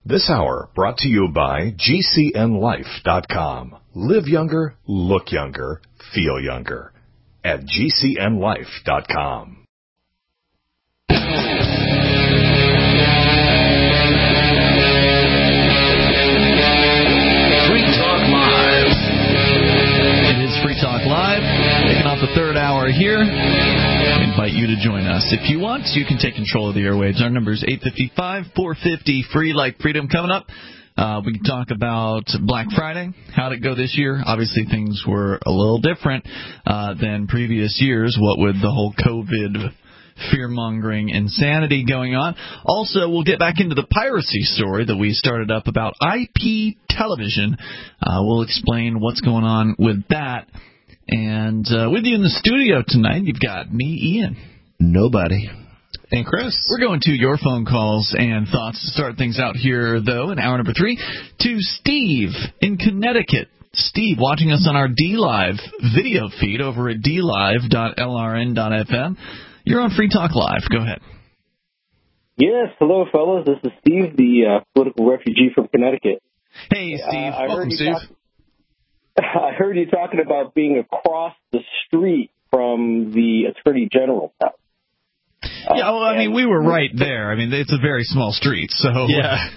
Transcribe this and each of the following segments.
This hour brought to you by GCNLife.com. Live younger, look younger, feel younger at GCNLife.com. Free Talk Live. It is Free Talk Live. Kicking off the third hour here. I invite you to join us. If you want, you can take control of the airwaves. Our number is 855-450-FREE, like freedom. Coming up, we can talk about Black Friday. How'd it go this year? Obviously, things were a little different than previous years. What with the whole COVID fear-mongering insanity going on. Also, we'll get back into the piracy story that we started up about IP television. We'll explain what's going on with that. And with you in the studio tonight, you've got me, Ian. Nobody. And Chris. We're going to your phone calls and thoughts to start things out here, though, in hour number 3, to Steve in Connecticut. Steve, watching us on our DLive video feed over at dlive.lrn.fm. You're on Free Talk Live. Go ahead. Yes, hello, fellas. This is Steve, the political refugee from Connecticut. Hey, Steve. Welcome, Steve. I heard you talking about being across the street from the Attorney General's house. Yeah, well, I mean, we were right there. I mean, it's a very small street, so... Yeah.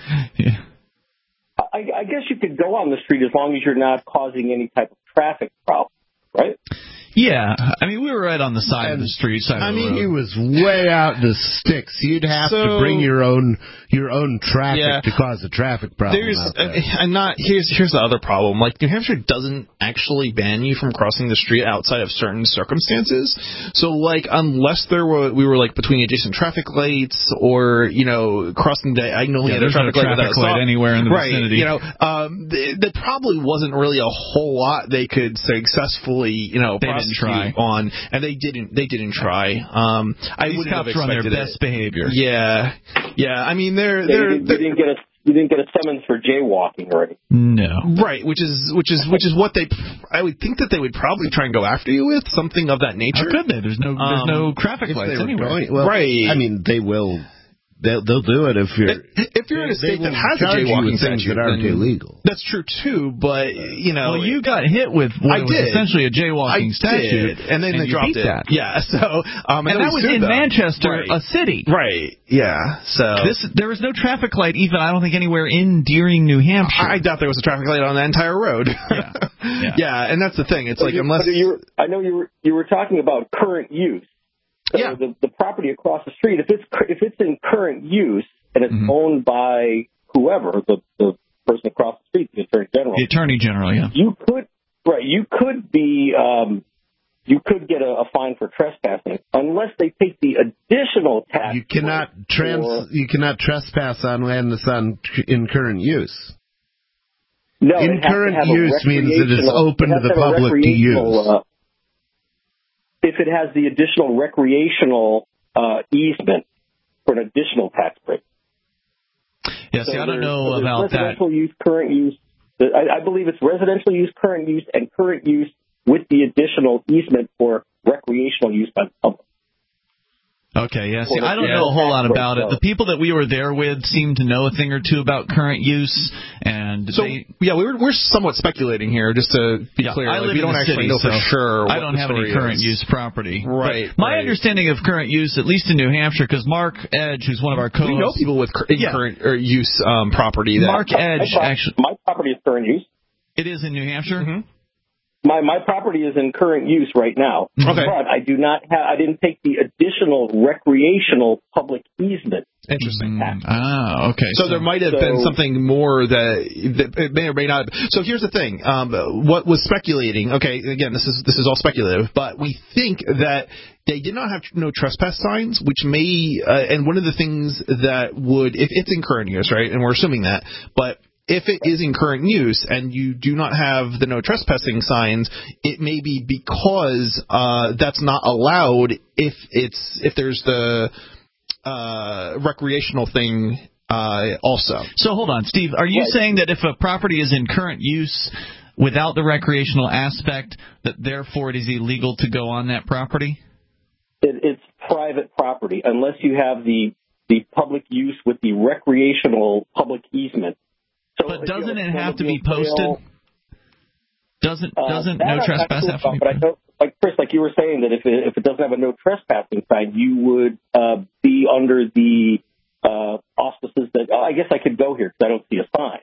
I guess you could go on the street as long as you're not causing any type of traffic problem, right? Yeah, I mean, we were right on the side of the street, side of the road. He was way out in the sticks. You'd have to bring your own traffic to cause a traffic problem. Here's the other problem. Like, New Hampshire doesn't actually ban you from crossing the street outside of certain circumstances. So, like, unless we were like between adjacent traffic lights or, you know, crossing diagonally at a traffic light anywhere in the vicinity. You know, there probably wasn't really a whole lot they could successfully, you know, prosecute on, and they didn't try. I These wouldn't have cops are on their best behavior. Yeah. I mean, you didn't get a summons for jaywalking already. No. Right, which is what I would think that they would probably try and go after you with, something of that nature. How could they? There's no traffic lights anywhere. Right. I mean, they will. They'll do it if you're in a state that has a jaywalking things that aren't illegal. That's true too, but you know, well, you got hit with what was essentially a jaywalking statute, and then they dropped it. That. Yeah, so and that was in Manchester, a city. Right. Yeah. So there was no traffic light even, I don't think, anywhere in Deering, New Hampshire. I doubt there was a traffic light on the entire road. Yeah, and that's the thing. It's like unless I know you were talking about current use. So the property across the street, if it's in current use and it's owned by whoever, the person across the street, the Attorney General. The Attorney General, yeah. You could get a fine for trespassing unless they take the additional tax. You cannot trespass on land that's in current use. No, in current use means it is open to the public to use. If it has the additional recreational easement for an additional tax break. Yeah, see, I don't know about residential use, current use. I believe it's residential use, current use, and current use with the additional easement for recreational use by the public. Okay, yeah. See, I don't know a whole lot about it. The people that we were there with seemed to know a thing or two about current use, and we're somewhat speculating here, just to be clear. I live we don't in the actually city, know for sure. I don't have any current use property. Right. But my understanding of current use, at least in New Hampshire, because Mark Edge, who's one of our co-hosts, we know people with current use property. Mark Edge, actually, my property is current use. It is in New Hampshire. Mm-hmm. My property is in current use right now, but I didn't take the additional recreational public easement. Interesting. Okay. So there might have been something more that it may or may not. So here's the thing. What was speculating? Okay, again, this is all speculative, but we think that they did not have no trespass signs, which may and one of the things that would, if it's in current use, right? And we're assuming that, but if it is in current use and you do not have the no trespassing signs, it may be because that's not allowed if there's the recreational thing also. So hold on, Steve. Are you saying that if a property is in current use without the recreational aspect, that therefore it is illegal to go on that property? It's private property unless you have the the public use with the recreational public easement. So but doesn't it have to be posted? Doesn't no trespass have to be posted? But I know, like Chris, like you were saying, that if it doesn't have a no trespassing sign, you would be under the auspices that, I guess I could go here because I don't see a sign.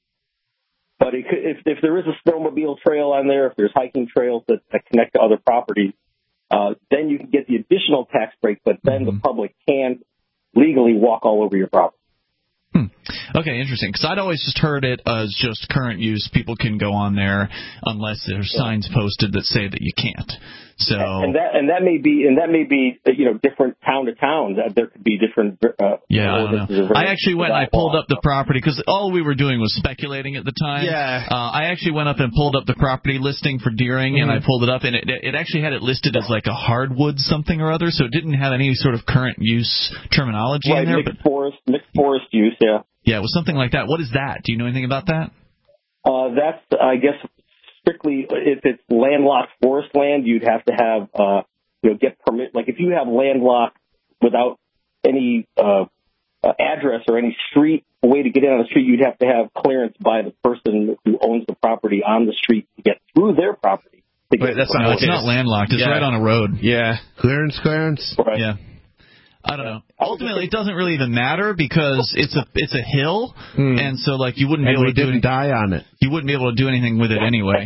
But it could, if there is a snowmobile trail on there, if there's hiking trails that connect to other properties, then you can get the additional tax break, but then the public can legally walk all over your property. Okay, interesting. Because I'd always just heard it as just current use. People can go on there unless there's signs posted that say that you can't. So and that may be different town to town. There could be different. I don't know. I actually went and I pulled up the property because all we were doing was speculating at the time. Yeah. I actually went up and pulled up the property listing for Deering, and I pulled it up, and it actually had it listed as like a hardwood something or other, so it didn't have any sort of current use terminology in there. Mixed forest use, yeah. Yeah, it was something like that. What is that? Do you know anything about that? That's, I guess, strictly if it's landlocked forest land, you'd have to have, get permit. Like if you have landlocked without any address or any street, a way to get in on the street, you'd have to have clearance by the person who owns the property on the street to get through their property. Wait, it's not landlocked. It's right on a road. Yeah. Clearance. Right. Yeah. I don't know. Ultimately, it doesn't really even matter because it's a hill, and so like you wouldn't be able to didn't die on it. You wouldn't be able to do anything with it anyway.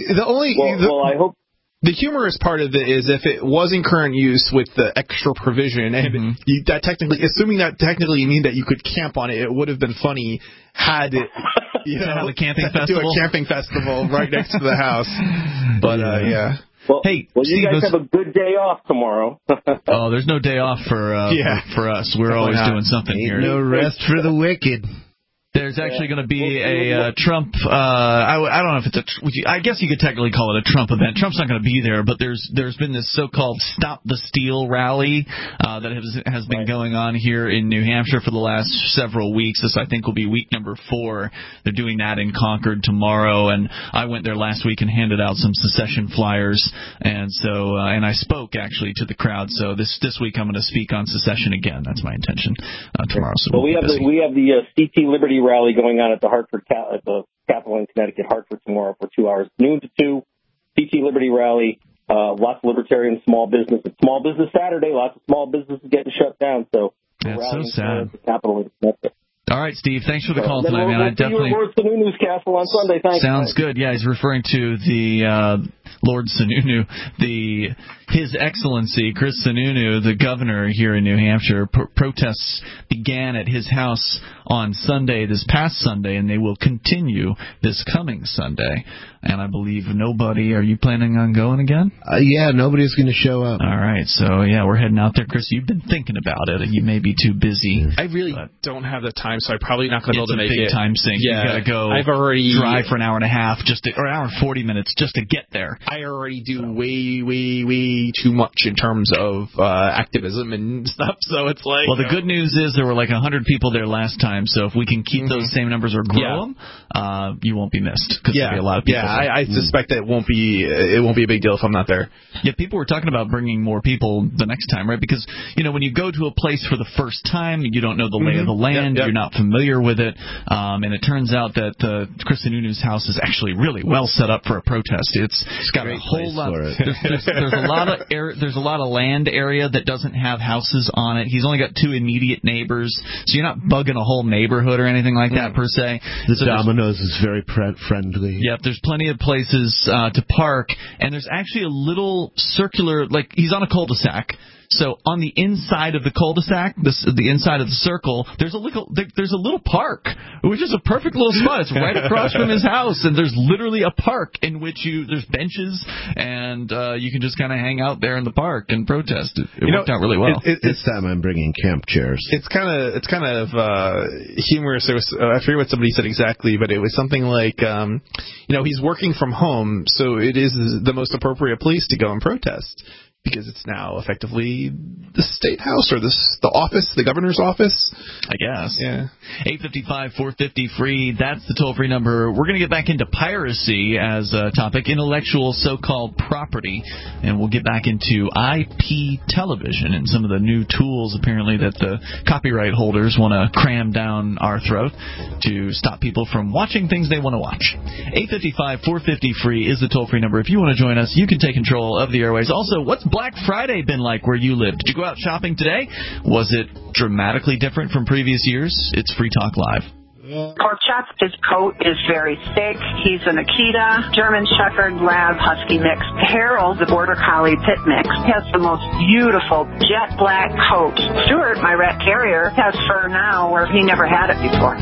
I hope. The humorous part of it is if it was in current use with the extra provision, and assuming that technically you mean that you could camp on it, it would have been funny had it, have a camping festival. Do a camping festival right next to the house. But yeah. Well, hey, you Steve, guys have a good day off tomorrow. There's no day off for us. We're always doing something here. No rest for the wicked. There's actually going to be a Trump. I don't know if it's I guess you could technically call it a Trump event. Trump's not going to be there, but there's been this so-called Stop the Steal rally that has been going on here in New Hampshire for the last several weeks. This I think will be week number 4. They're doing that in Concord tomorrow, and I went there last week and handed out some secession flyers, and so and I spoke actually to the crowd. So this week I'm going to speak on secession again. That's my intention tomorrow. So we have the CT Liberty rally going on at the Capitol in Connecticut, Hartford tomorrow for 2 hours, noon to 2. CT Liberty rally, lots of libertarian small business. It's Small Business Saturday. Lots of small businesses getting shut down. So that's so sad. At the Capitol in Connecticut. All right, Steve. Thanks for the call tonight, man. I definitely. Lord Sununu's castle on Sunday. Thanks. Sounds good. Yeah, he's referring to the Lord Sununu, His Excellency Chris Sununu, the governor here in New Hampshire. Protests began at his house on Sunday, this past Sunday, and they will continue this coming Sunday. And I believe nobody. Are you planning on going again? Yeah, nobody's going to show up. All right, so yeah, we're heading out there, Chris. You've been thinking about it. You may be too busy. I really don't have the time, so I'm probably not going to be able to make it. It's a big time sink. Yeah, you got to go. I've already drive for an hour and a half, or an hour and 40 minutes just to get there. I already do way too much in terms of activism and stuff. So it's like. Well, the good news is there were like 100 people there last time. So if we can keep those same numbers or grow them, you won't be missed because there'll be a lot of people. Yeah, I suspect that it won't be a big deal if I'm not there. Yeah, people were talking about bringing more people the next time, right? Because when you go to a place for the first time, you don't know the lay of the land, you're not familiar with it, and it turns out that Chris Sununu's house is actually really well set up for a protest. It's got a whole lot. There's a lot of land area that doesn't have houses on it. He's only got 2 immediate neighbors, so you're not bugging a whole neighborhood or anything like that per se. The Domino's is very friendly. Yep, there's plenty of places to park, and there's actually a little circular, like he's on a cul-de-sac. So on the inside of the cul-de-sac, the inside of the circle, there's a little park, which is a perfect little spot. It's right across from his house, and there's literally a park in which there's benches, and you can just kind of hang out there in the park and protest. It worked out really well. This time I'm bringing camp chairs. It's kind of humorous. I forget what somebody said exactly, but it was something like, he's working from home, so it is the most appropriate place to go and protest. because it's now effectively the State House or the office, the governor's office. I guess. Yeah. 855-450-FREE, that's the toll-free number. We're going to get back into piracy as a topic, intellectual so-called property, and we'll get back into IP television and some of the new tools, apparently, that the copyright holders want to cram down our throat to stop people from watching things they want to watch. 855-450-FREE is the toll-free number. If you want to join us, you can take control of the airways. Also, what's Black Friday been like where you live? Did you go out shopping today? Was it dramatically different from previous years? It's Free Talk Live. Pork chop, his coat is very thick. He's an Akita, German Shepherd, Lab, Husky mix. Harold, the Border Collie Pit mix, has the most beautiful jet black coat. Stuart, my rat terrier, has fur now where he never had it before.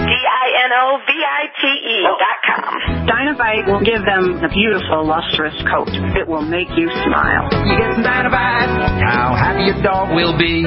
DINOVITE.com. Dinovite will give them a beautiful, lustrous coat. It will make you smile. You get some Dinovite, how happy your dog will be.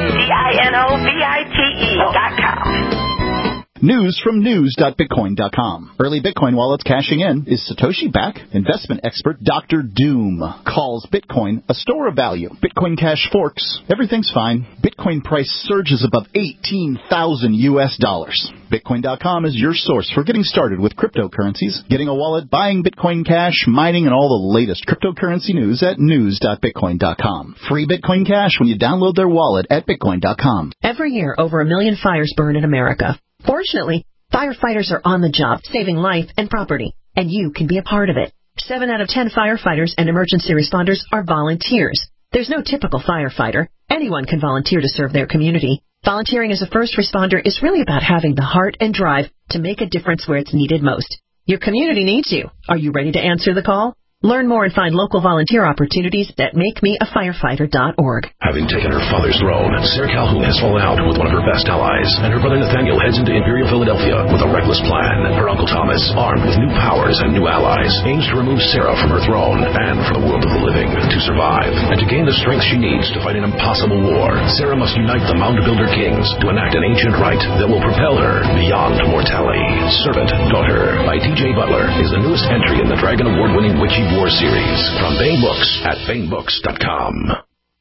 DINOVITE.com. News from news.bitcoin.com. Early Bitcoin wallets cashing in. Is Satoshi back? Investment expert Dr. Doom calls Bitcoin a store of value. Bitcoin Cash forks. Everything's fine. Bitcoin price surges above $18,000. Bitcoin.com is your source for getting started with cryptocurrencies, getting a wallet, buying Bitcoin Cash, mining, and all the latest cryptocurrency news at news.bitcoin.com. Free Bitcoin Cash when you download their wallet at bitcoin.com. Every year, over 1 million fires burn in America. Fortunately, firefighters are on the job, saving life and property, and you can be a part of it. 7 out of 10 firefighters and emergency responders are volunteers. There's no typical firefighter. Anyone can volunteer to serve their community. Volunteering as a first responder is really about having the heart and drive to make a difference where it's needed most. Your community needs you. Are you ready to answer the call? Learn more and find local volunteer opportunities at makemeafirefighter.org. Having taken her father's throne, Sarah Calhoun has fallen out with one of her best allies, and her brother Nathaniel heads into Imperial Philadelphia with a reckless plan. Her uncle Thomas, armed with new powers and new allies, aims to remove Sarah from her throne and from the world of the living. To survive, and to gain the strength she needs to fight an impossible war, Sarah must unite the Mound Builder Kings to enact an ancient rite that will propel her beyond mortality. Servant Daughter by T.J. Butler is the newest entry in the Dragon Award-winning Witchy War series from Baen Books at BaenBooks.com.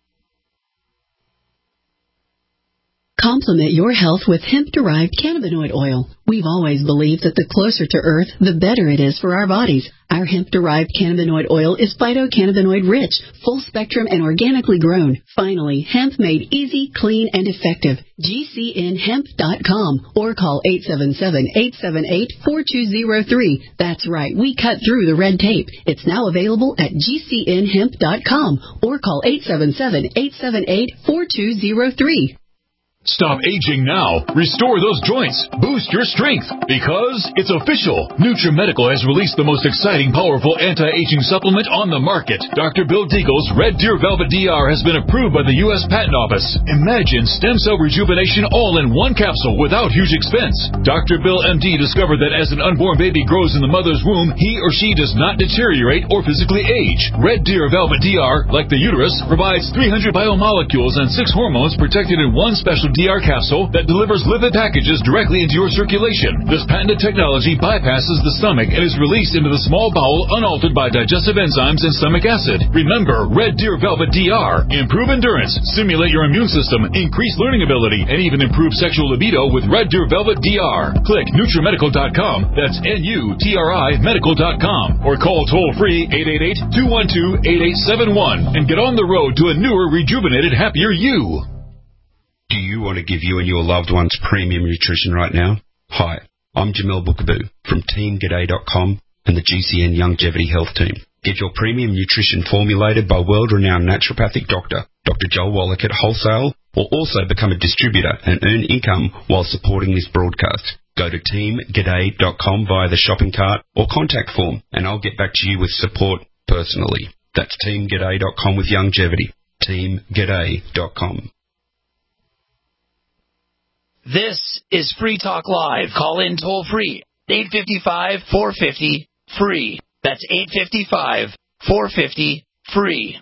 Complement your health with hemp-derived cannabinoid oil. We've always believed that the closer to Earth, the better it is for our bodies. Our hemp-derived cannabinoid oil is phytocannabinoid-rich, full-spectrum, and organically grown. Finally, hemp made easy, clean, and effective. GCNhemp.com or call 877-878-4203. That's right, we cut through the red tape. It's now available at GCNhemp.com or call 877-878-4203. Stop aging now. Restore those joints. Boost your strength. Because it's official. NutriMedical has released the most exciting, powerful anti-aging supplement on the market. Dr. Bill Deagle's Red Deer Velvet DR has been approved by the U.S. Patent Office. Imagine stem cell rejuvenation all in one capsule without huge expense. Dr. Bill MD discovered that as an unborn baby grows in the mother's womb, he or she does not deteriorate or physically age. Red Deer Velvet DR, like the uterus, provides 300 biomolecules and 6 hormones protected in one special DR capsule that delivers lipid packages directly into your circulation. This patented technology bypasses the stomach and is released into the small bowel unaltered by digestive enzymes and stomach acid. Remember, Red Deer Velvet DR. Improve endurance, stimulate your immune system, increase learning ability, and even improve sexual libido with Red Deer Velvet DR. Click NutriMedical.com, that's NUTRI Medical.com, or call toll-free 888-212-8871 and get on the road to a newer, rejuvenated, happier you. Do you want to give you and your loved ones premium nutrition right now? Hi, I'm Jamel Bookaboo from TeamGaday.com and the GCN Longevity Health Team. Get your premium nutrition formulated by world-renowned naturopathic doctor, Dr. Joel Wallach at Wholesale, or also become a distributor and earn income while supporting this broadcast. Go to TeamGaday.com via the shopping cart or contact form, and I'll get back to you with support personally. That's TeamGaday.com with longevity. TeamGaday.com. This is Free Talk Live. Call in toll free. 855-450-FREE. That's 855-450-FREE.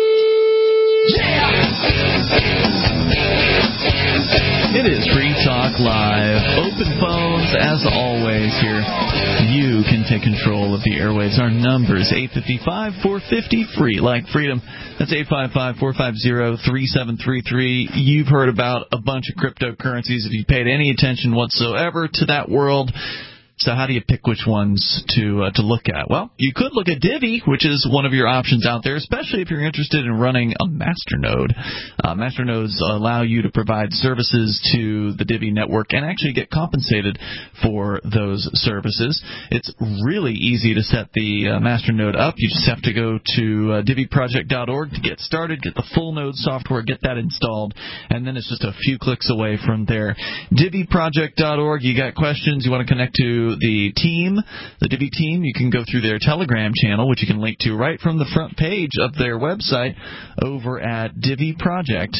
It is Free Talk Talk Live. Open phones, as always, here. You can take control of the airwaves. Our number is 855-450, free like freedom. That's 855-450-3733. You've heard about a bunch of cryptocurrencies if you paid any attention whatsoever to that world. So how do you pick which ones to look at? Well, you could look at Divi, which is one of your options out there, especially if you're interested in running a masternode. Masternodes allow you to provide services to the Divi network and actually get compensated for those services. It's really easy to set the masternode up. You just have to go to diviproject.org to get started, get the full node software, get that installed, and then it's just a few clicks away from there. Diviproject.org, you got questions, you want to connect to the team, the Divi team, you can go through their Telegram channel, which you can link to right from the front page of their website over at Divi Project,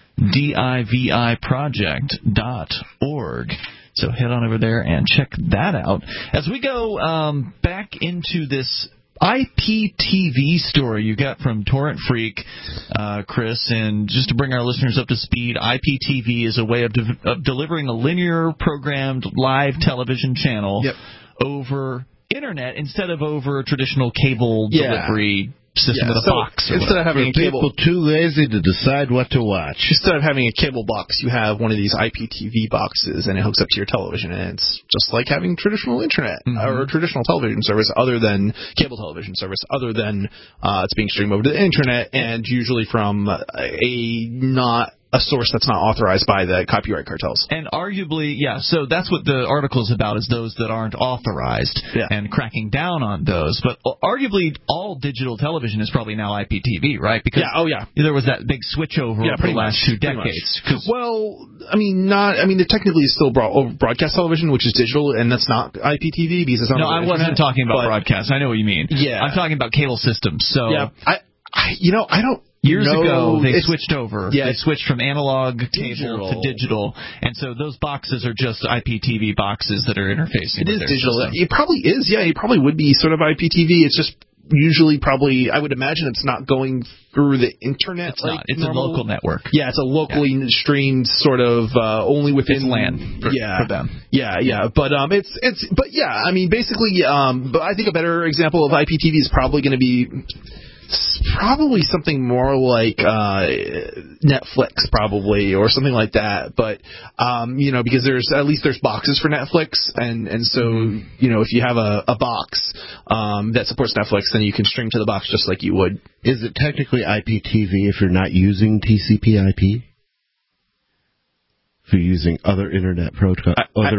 diviproject.org. So head on over there and check that out. As we go back into this IPTV story you got from Torrent Freak, Chris, and just to bring our listeners up to speed, IPTV is a way of delivering a linear programmed live television channel over internet instead of over traditional cable delivery system with a box. Instead of having a cable, people too lazy to decide what to watch. Instead of having a cable box, you have one of these IPTV boxes, and it hooks up to your television, and it's just like having traditional internet or traditional television service, other than cable television service, other than it's being streamed over to the internet, and usually from not a source that's not authorized by the copyright cartels. And arguably, so that's what the article is about, is those that aren't authorized and cracking down on those. But arguably, all digital television is probably now IPTV, right? Because there was that big switchover over the last 2 decades. Well, there technically is still broadcast television, which is digital, and that's not IPTV because it's not. No, I wasn't talking about broadcast. I know what you mean. Yeah. I'm talking about cable systems. So I don't. Years ago, they switched over. They switched from analog cable to digital, and so those boxes are just IPTV boxes that are interfacing. It is digital. It probably is. Yeah, it probably would be sort of IPTV. It's just usually probably, I would imagine it's not going through the internet. It's not. It's a local network. Yeah, it's a locally streamed sort of only within land for them. Yeah. But basically, but I think a better example of IPTV is probably going to be something more like Netflix, probably, or something like that. But because there's boxes for Netflix, and so if you have a box that supports Netflix, then you can stream to the box just like you would. Is it technically IPTV if you're not using TCP/IP? If you're using other internet protocols?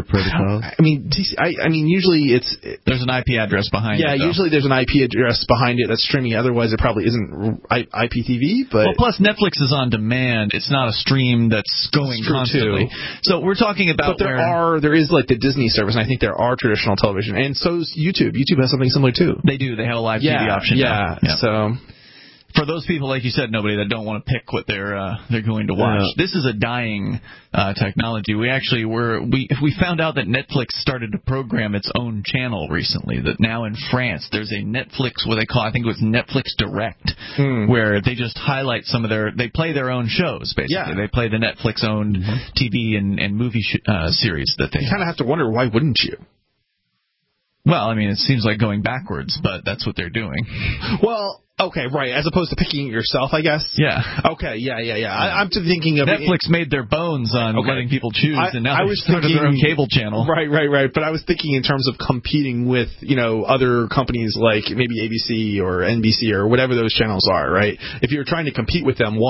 Usually there's an IP address behind it. Yeah, usually there's an IP address behind it that's streaming. Otherwise, it probably isn't IPTV. But plus Netflix is on demand. It's not a stream that's going constantly. So we're talking about. But there is like the Disney service, and I think there are traditional television, and so is YouTube. YouTube has something similar too. They do. They have a live TV option. Yeah. So. For those people, like you said, nobody that don't want to pick what they're going to watch. This is a dying technology. We actually we found out that Netflix started to program its own channel recently. That now in France there's a Netflix, what they call, I think it was Netflix Direct, where they just highlight they play their own shows basically. Yeah. They play the Netflix owned TV and movie series that they. You kind of have to wonder, why wouldn't you? Well, it seems like going backwards, but that's what they're doing. Well. Okay, right. As opposed to picking it yourself, I guess. Yeah. Okay. Yeah. I'm thinking of Netflix made their bones on letting people choose, and now they started their own cable channel. Right. But I was thinking in terms of competing with other companies like maybe ABC or NBC or whatever those channels are. Right. If you're trying to compete with them,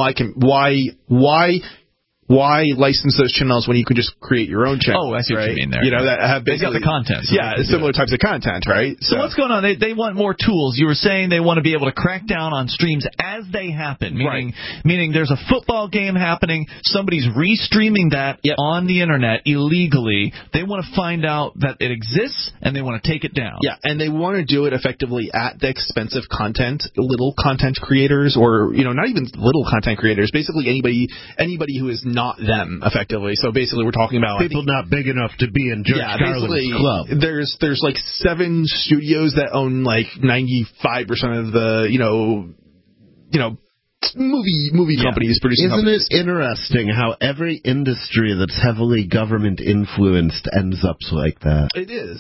why license those channels when you can just create your own channel? Oh, I see what you mean there. That have basically got the content. So similar types of content, right? So what's going on? They want more tools. You were saying they want to be able to crack down on streams as they happen, meaning there's a football game happening, somebody's restreaming that on the internet illegally. They want to find out that it exists, and they want to take it down. Yeah, and they want to do it effectively at the expense of little content creators, or not even little content creators, basically anybody who is not them, effectively. So basically we're talking about people not big enough to be in George Carlin's club. There's like 7 studios that own like 95% of the movie companies producing. Isn't it interesting how every industry that's heavily government influenced ends up like that? It is.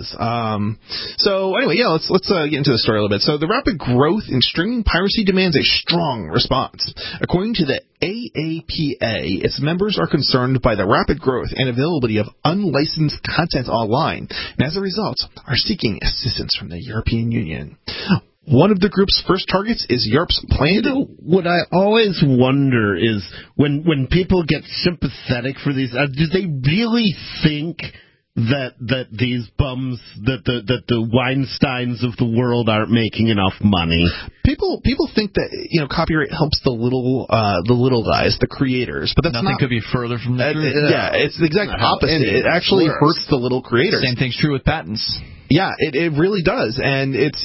So anyway, let's get into the story a little bit. So the rapid growth in streaming piracy demands a strong response. According to the AAPA, its members are concerned by the rapid growth and availability of unlicensed content online, and as a result, are seeking assistance from the European Union. One of the group's first targets is Europe's plan. What I always wonder is when people get sympathetic for these, do they really think that these bums, that the Weinsteins of the world aren't making enough money? People think that copyright helps the little guys, the creators, but that's nothing could be further from the truth. It's the exact opposite. It actually hurts the little creators. Same thing's true with patents. Yeah, it really does, and it's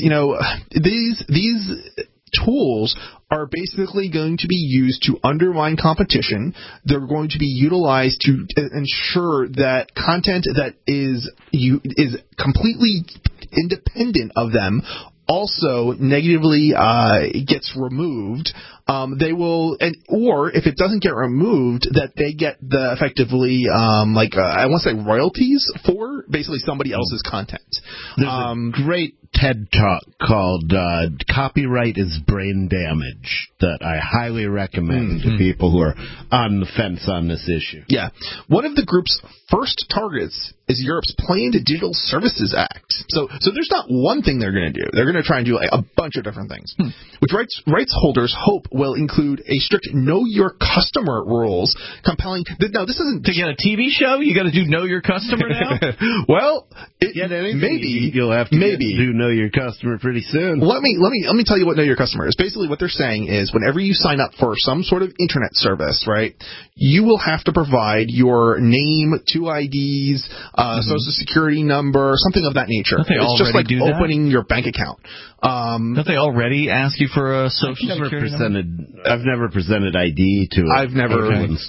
these tools are basically going to be used to undermine competition. They're going to be utilized to ensure that content that is completely independent of them also negatively gets removed. They will, or if it doesn't get removed, that they get the effectively I want to say royalties for basically somebody else's content. There's a great TED Talk called "Copyright is Brain Damage" that I highly recommend to people who are on the fence on this issue. Yeah, one of the group's first targets is Europe's Planned Digital Services Act. So there's not one thing they're going to do. They're going to try and do a bunch of different things, which rights holders hope will include a strict know your customer rules, compelling. Now, this isn't to get a TV show. You got to do know your customer now. Well, maybe you'll have to do know your customer pretty soon. Let me tell you what know your customer is. Basically, what they're saying is whenever you sign up for some sort of internet service, right, you will have to provide your name, 2 IDs, social security number, something of that nature. It's just like opening your bank account. Don't they already ask you for a social security number? I've never presented ID to it. I've never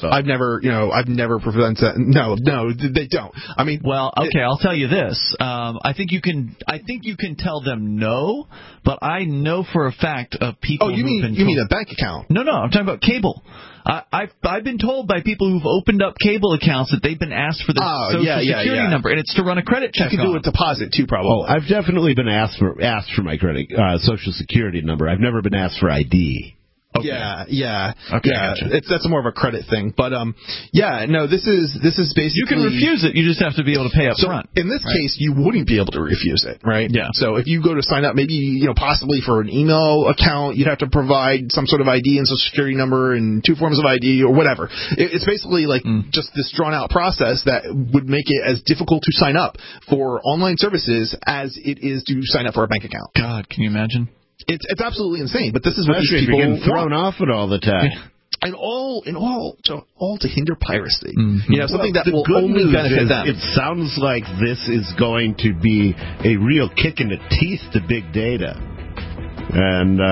presented. No, they don't. I mean, well, okay, I'll tell you this. I think you can tell them no, but I know for a fact of people. Oh, you mean a bank account? No, I'm talking about cable. I've been told by people who've opened up cable accounts that they've been asked for their social security number, and it's to run a credit check. You can do a deposit too, probably. Oh, I've definitely been asked for my credit social security number. I've never been asked for ID. Okay. Yeah. Okay, gotcha. That's more of a credit thing, but this is basically you can refuse it. You just have to be able to pay up front. In this case, you wouldn't be able to refuse it, right? Yeah. So if you go to sign up, maybe possibly for an email account, you'd have to provide some sort of ID and social security number and 2 forms of ID or whatever. It's basically like just this drawn out process that would make it as difficult to sign up for online services as it is to sign up for a bank account. God, can you imagine? It's absolutely insane, but this is what these people getting thrown off it all the time. And all to hinder piracy. Something that will only benefit them. It sounds like this is going to be a real kick in the teeth to big data. And,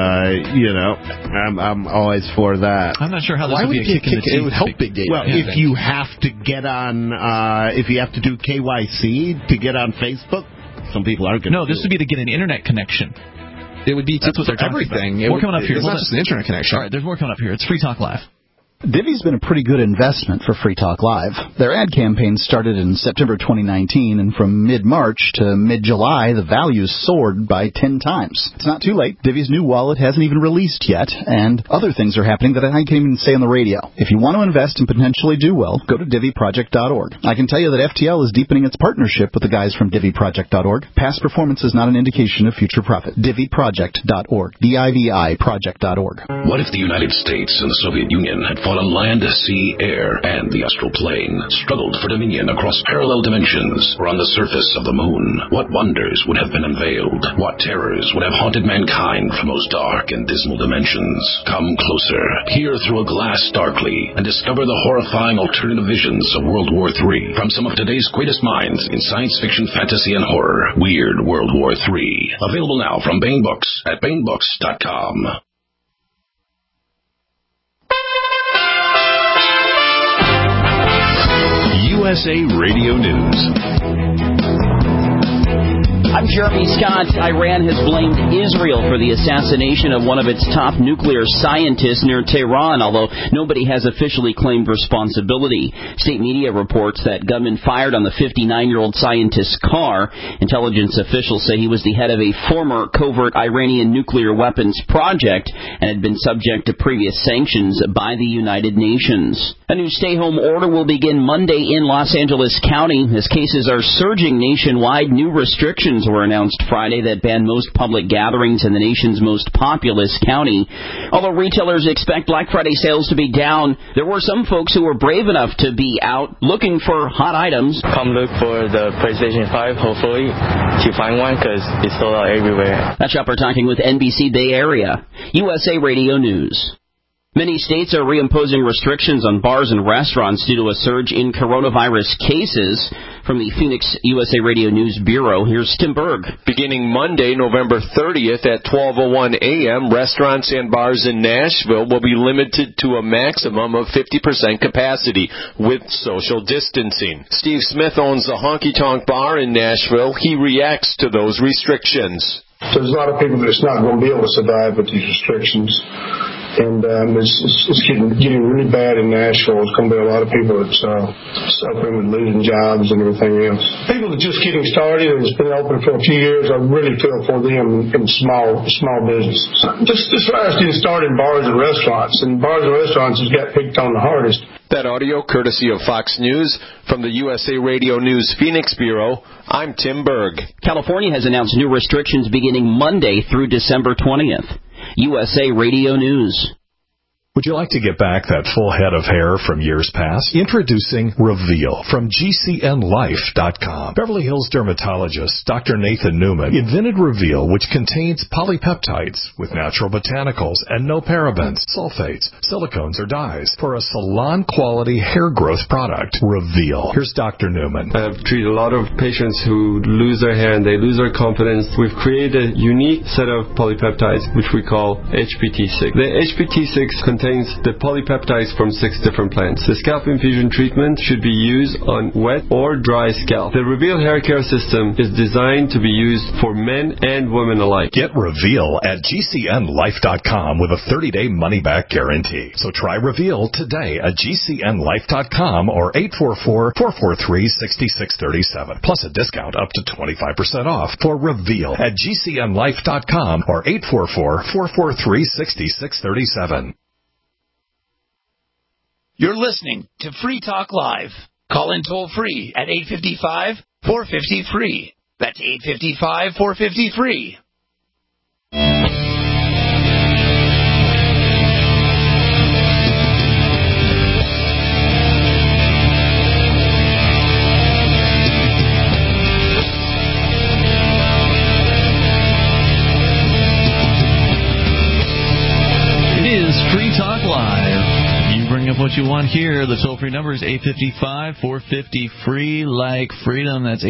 I'm always for that. I'm not sure how this would be a kick in the teeth. It would help big data. Well, if you have to get on, if you have to do KYC to get on Facebook, some people aren't going to. No, this would be to get an internet connection. It would be that's what they're everything. More coming up here. It's not just an internet connection. All right, there's more coming up here. It's Free Talk Live. Divvy's been a pretty good investment for Free Talk Live. Their ad campaign started in September 2019, and from mid-March to mid-July, the values soared by 10 times. It's not too late. Divvy's new wallet hasn't even released yet, and other things are happening that I can't even say on the radio. If you want to invest and potentially do well, go to DivvyProject.org. I can tell you that FTL is deepening its partnership with the guys from DivvyProject.org. Past performance is not an indication of future profit. DivvyProject.org. DIVI Project.org. What if the United States and the Soviet Union had fought on land, sea, air, and the astral plane, struggled for dominion across parallel dimensions, or on the surface of the moon? What wonders would have been unveiled? What terrors would have haunted mankind from those dark and dismal dimensions? Come closer, peer through a glass darkly, and discover the horrifying alternative visions of World War III from some of today's greatest minds in science fiction, fantasy, and horror. Weird World War III. Available now from Baen Books at BaenBooks.com. USA Radio News. I'm Jeremy Scott. Iran has blamed Israel for the assassination of one of its top nuclear scientists near Tehran, although nobody has officially claimed responsibility. State media reports that gunmen fired on the 59-year-old scientist's car. Intelligence officials say he was the head of a former covert Iranian nuclear weapons project and had been subject to previous sanctions by the United Nations. A new stay-home order will begin Monday in Los Angeles County. As cases are surging nationwide, new restrictions were announced Friday that ban most public gatherings in the nation's most populous county. Although retailers expect Black Friday sales to be down, there were some folks who were brave enough to be out looking for hot items. Come look for the PlayStation 5, hopefully, to find one, because it's sold out everywhere. That shopper talking with NBC Bay Area. USA Radio News. Many states are reimposing restrictions on bars and restaurants due to a surge in coronavirus cases. From the Phoenix USA Radio News Bureau, here's Tim Berg. Beginning Monday, November 30th at 12:01 a.m., restaurants and bars in Nashville will be limited to a maximum of 50% capacity with social distancing. Steve Smith owns the Honky Tonk Bar in Nashville. He reacts to those restrictions. So there's a lot of people that's not going to be able to survive with these restrictions. And it's getting really bad in Nashville. There's going to be a lot of people that's suffering with losing jobs and everything else. People that are just getting started and it's been open for a few years, I really feel for them in small businesses. This virus didn't start in bars and restaurants, and bars and restaurants has got picked on the hardest. That audio courtesy of Fox News. From the USA Radio News Phoenix Bureau, I'm Tim Berg. California has announced new restrictions beginning Monday through December 20th. USA Radio News. Would you like to get back that full head of hair from years past? Introducing Reveal from GCNLife.com. Beverly Hills dermatologist Dr. Nathan Newman invented Reveal, which contains polypeptides with natural botanicals and no parabens, sulfates, silicones, or dyes for a salon-quality hair growth product. Reveal. Here's Dr. Newman. I've treated a lot of patients who lose their hair and they lose their confidence. We've created a unique set of polypeptides, which we call HPT6. The HPT6 contains the polypeptides from 6 different plants. The scalp infusion treatment should be used on wet or dry scalp. The Reveal hair care system is designed to be used for men and women alike. Get Reveal at GCNLife.com with a 30-day money-back guarantee. So try Reveal today at GCNLife.com or 844-443-6637. Plus a discount up to 25% off for Reveal at GCNLife.com or 844-443-6637. You're listening to Free Talk Live. Call in toll free at 855-450-FREE. That's 855-450-FREE. It is Free Talk Live. Bring up what you want here. The toll-free number is 855-450-FREE, like freedom. That's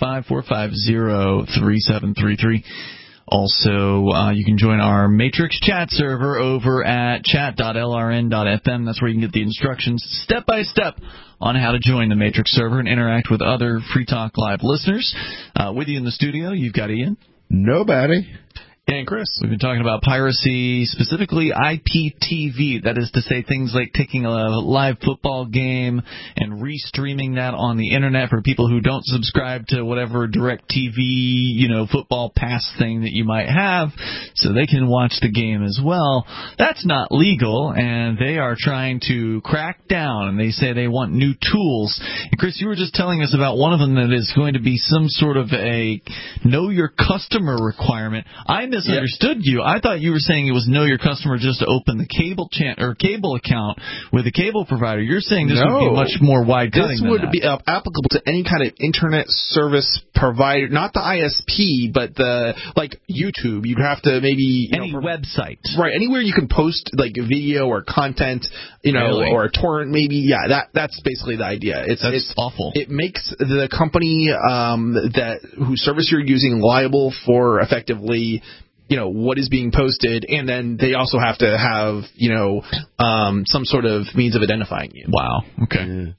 855-450-3733. Also, you can join our Matrix chat server over at chat.lrn.fm. That's where you can get the instructions step by step on how to join the Matrix server and interact with other Free Talk Live listeners. With you in the studio, you've got Ian. Nobody. And Chris. We've been talking about piracy, specifically IPTV. That is to say things like taking a live football game and restreaming that on the internet for people who don't subscribe to whatever DirecTV, football pass thing that you might have, so they can watch the game as well. That's not legal, and they are trying to crack down, and they say they want new tools. And Chris, you were just telling us about one of them that is going to be some sort of a know your customer requirement. I misunderstood you. I thought you were saying it was know your customer just to open the cable account with a cable provider. You're saying this would be much more wide-cutting. This would be applicable to any kind of internet service provider, not the ISP, but like YouTube. You'd have to maybe any website, right? Anywhere you can post like video or content, or a torrent, maybe. Yeah, that's basically the idea. It's awful. It makes the company whose service you're using liable for effectively what is being posted, and then they also have to have, some sort of means of identifying you. Wow. Okay.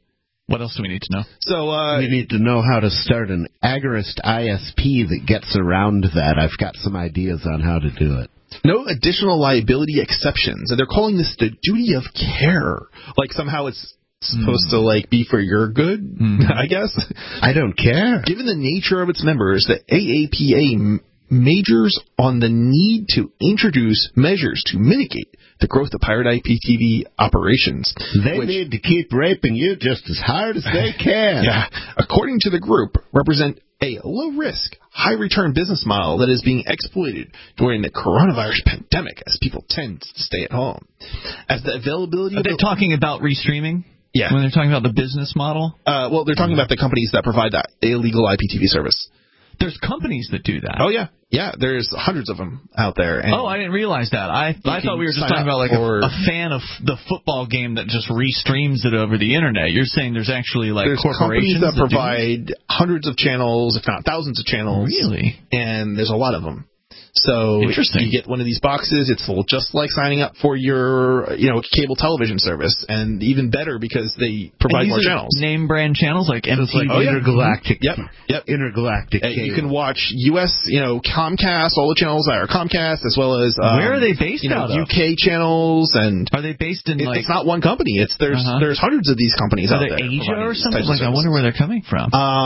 What else do we need to know? So you need to know how to start an Agorist ISP that gets around that. I've got some ideas on how to do it. No additional liability exceptions, and they're calling this the duty of care. Like somehow it's supposed to like be for your good, I guess. I don't care. Given the nature of its members, the AAPA majors on the need to introduce measures to mitigate the growth of pirate IPTV operations. They need to keep raping you just as hard as they can. Yeah. According to the group, represent a low-risk, high-return business model that is being exploited during the coronavirus pandemic as people tend to stay at home. As the availability Are they talking about restreaming? Yeah. When they're talking about the business model? Well, they're talking about the companies that provide that illegal IPTV service. There's companies that do that. Oh, yeah. Yeah, there's hundreds of them out there. And I didn't realize that. I thought we were just talking about like a fan of the football game that just restreams it over the internet. You're saying there's actually like corporations that provide hundreds of channels, if not thousands of channels. Really? And there's a lot of them. So interesting. You get one of these boxes, it's just like signing up for your cable television service, and even better because they provide more channels. Name brand channels like MTV, Intergalactic. Yep. Intergalactic. You can watch US, Comcast, all the channels that are Comcast, as well as where are they based out of? UK channels, and are they based in it's not one company. There's hundreds of these companies out there. Are they Asia or something? Like I wonder where they're coming from.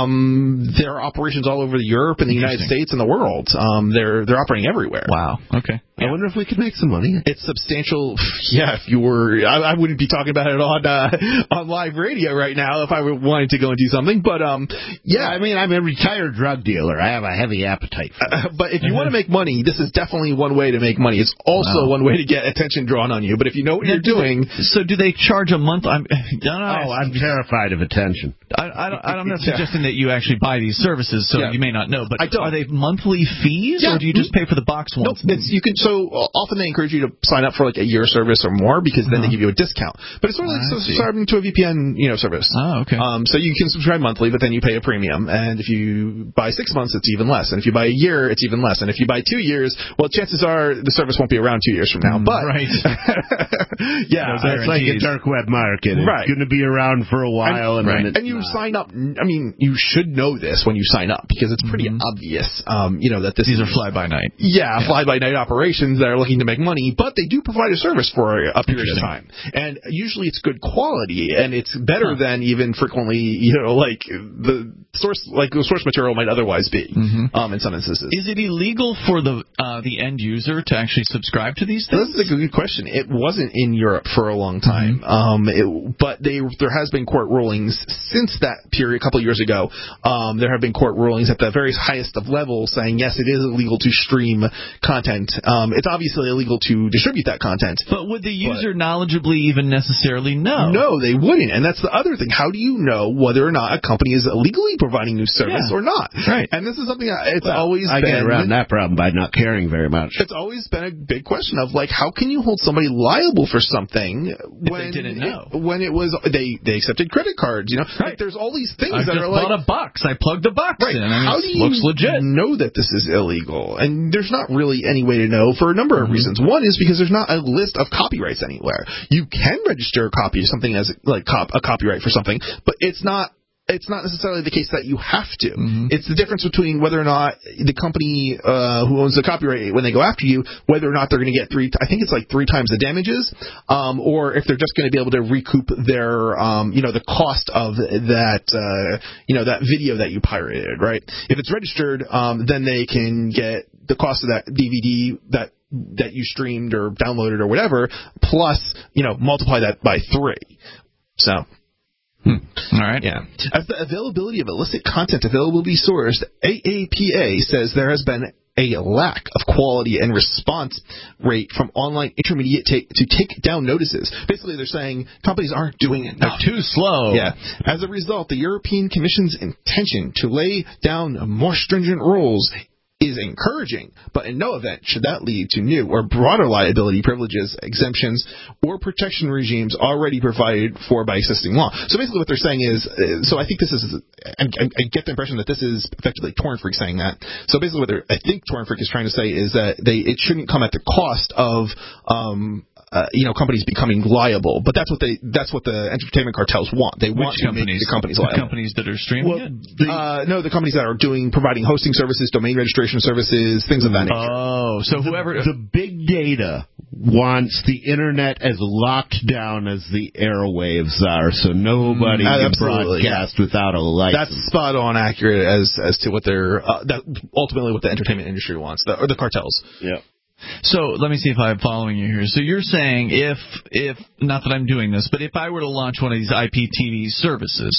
There are operations all over Europe and the United States and the world. They're operating everywhere. Wow. Okay. I wonder if we could make some money. It's substantial. Yeah, if you were, I wouldn't be talking about it on live radio right now if I wanted to go and do something. But yeah, I mean, I'm a retired drug dealer. I have a heavy appetite. But if you want to make money, this is definitely one way to make money. It's also one way to get attention drawn on you. But if you know what you're doing, so do they charge a month? I'm terrified of attention. I'm not suggesting that you actually buy these services, so you may not know. But are they monthly fees, or do you just pay for the box once? No, you can. So often they encourage you to sign up for like a year service or more because then they give you a discount. But it's sort of like subscribing to a VPN, service. Oh, okay. So you can subscribe monthly, but then you pay a premium. And if you buy 6 months, it's even less. And if you buy a year, it's even less. And if you buy 2 years, well, chances are the service won't be around 2 years from now. But yeah, it's like a dark web market. It's going to be around for a while, and you sign up. I mean, you should know this when you sign up because it's pretty obvious. That these are fly by night. Yeah, fly by night operations that are looking to make money, but they do provide a service for a period of time. And usually it's good quality, and it's better than even frequently, like the source material might otherwise be in some instances. Is it illegal for the end user to actually subscribe to these things? That's a good question. It wasn't in Europe for a long time, but there has been court rulings since that period, a couple of years ago. There have been court rulings at the very highest of levels saying, yes, it is illegal to stream content. It's obviously illegal to distribute that content. But would the user knowledgeably even necessarily know? No, they wouldn't. And that's the other thing. How do you know whether or not a company is illegally providing news service or not? Right. And this is something that I get around that problem by not caring very much. It's always been a big question of, like, how can you hold somebody liable for something when they didn't know? When it was they accepted credit cards, Like, there's all these things that are like, I bought a box. I plugged the box in. How do you looks legit. know that this is illegal? And there's not really any way to know for a number of reasons. One is because there's not a list of copyrights anywhere. You can register a copy of something as like a copyright for something, but it's not necessarily the case that you have to. It's the difference between whether or not the company who owns the copyright, when they go after you, whether or not they're going to get I think it's like 3 times the damages, or if they're just going to be able to recoup their, the cost of that, that video that you pirated, right? If it's registered, then they can get the cost of that DVD that you streamed or downloaded or whatever, plus, multiply that by 3. So. All right. Yeah. As the availability of illicit content availability sourced, AAPA says there has been a lack of quality and response rate from online intermediate to take down notices. Basically, they're saying companies aren't doing enough. They're too slow. Yeah. As a result, the European Commission's intention to lay down more stringent rules is encouraging, but in no event should that lead to new or broader liability privileges, exemptions, or protection regimes already provided for by existing law. So basically what they're saying is, so I think this is, I get the impression that this is effectively Torn Freak saying that. So basically what I think Torn Freak is trying to say is that it shouldn't come at the cost of companies becoming liable. But that's what the entertainment cartels want. They want to make the companies liable. The companies that are streaming it? No, the companies that are providing hosting services, domain registration services, things of that nature. Oh, so the big data wants the internet as locked down as the airwaves are, so nobody can broadcast without a license. That's spot on accurate as to what they're ultimately what the entertainment industry wants, or the cartels. Yeah. So let me see if I'm following you here. So you're saying if not that I'm doing this, but if I were to launch one of these IPTV services,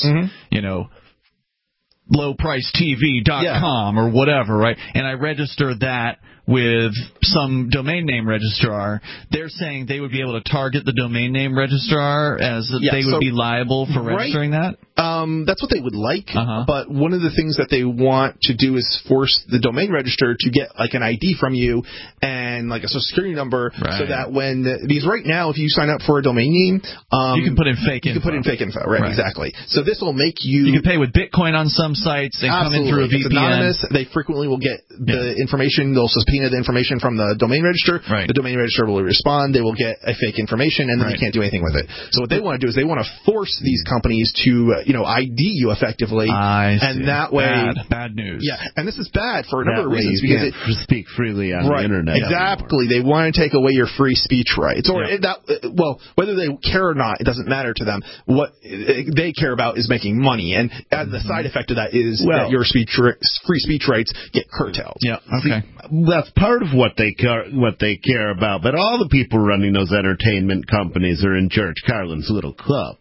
lowpricetv.com or whatever, right? And I register that with some domain name registrar, they're saying they would be able to target the domain name registrar as they would be liable for registering that? That's what they would like, but one of the things that they want to do is force the domain registrar to get like an ID from you and like a social security number, so that because right now if you sign up for a domain name, you can put in fake info. You can put in fake info, right? Exactly. So this will make you can pay with Bitcoin on some sites and come in through a VPN. It's anonymous. They frequently will get the information. They'll subpoena the information from the domain registrar. Right. The domain registrar will respond. They will get a fake information, and then they can't do anything with it. So what they want to do is they want to force these companies to ID you effectively, and that way bad news. Yeah, and this is bad for a number of reasons because it speak freely on the internet. Exactly, they want to take away your free speech rights, or whether they care or not, it doesn't matter to them. What they care about is making money, and as the side effect of that is that your free speech rights get curtailed. Yeah, okay. That's part of what they care about, but all the people running those entertainment companies are in George Carlin's little club,